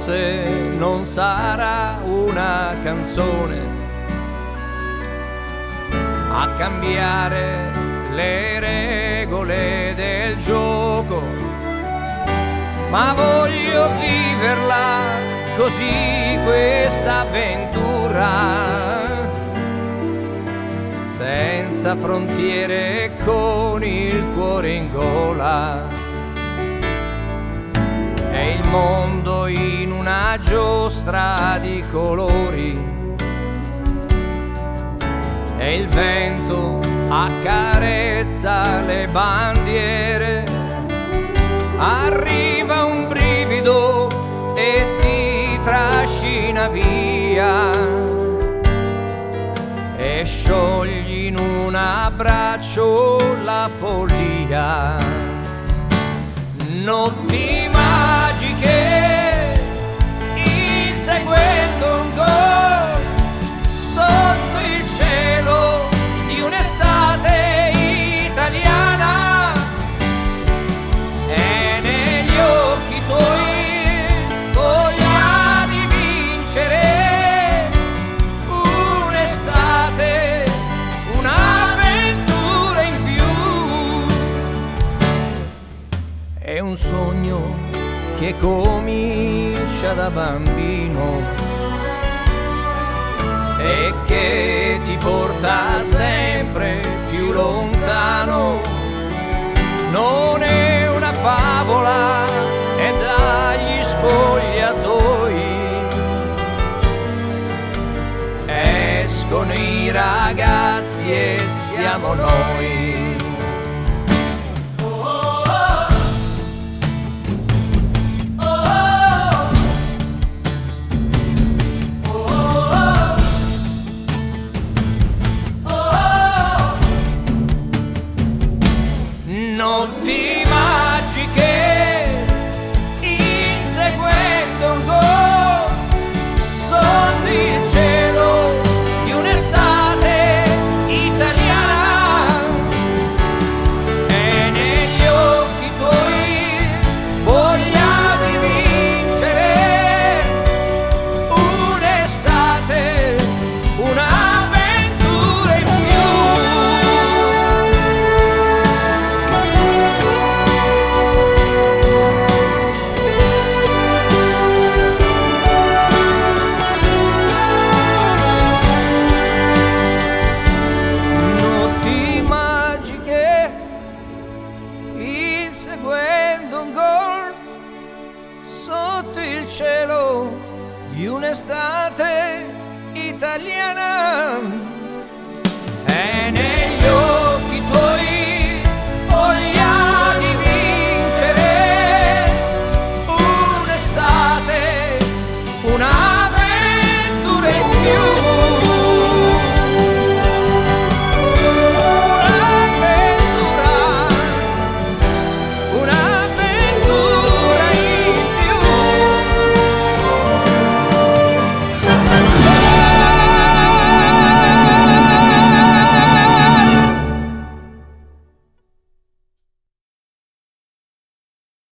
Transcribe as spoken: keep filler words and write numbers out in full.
forse non sarà una canzone a cambiare le regole del gioco, ma voglio viverla così questa avventura, senza frontiere e con il cuore in gola. È il mondo in una giostra di colori, e il vento accarezza le bandiere. Arriva un brivido e ti trascina via, e sciogli in un abbraccio la follia. Notti magiche, inseguendo un gol sotto il cielo di un'estate italiana, e negli occhi tuoi voglia di vincere un'estate, un'avventura in più. È un sogno che comincia da bambino e che ti porta sempre più lontano. Non è una favola, è dagli spogliatoi. Escono i ragazzi e siamo noi. Notti magiche, inseguendo un gol sotto il cielo di un'estate italiana, e negli occhi tuoi voglia di vincere un'estate, un'avventura in più. Inseguendo un gol sotto il cielo di un'estate italiana, e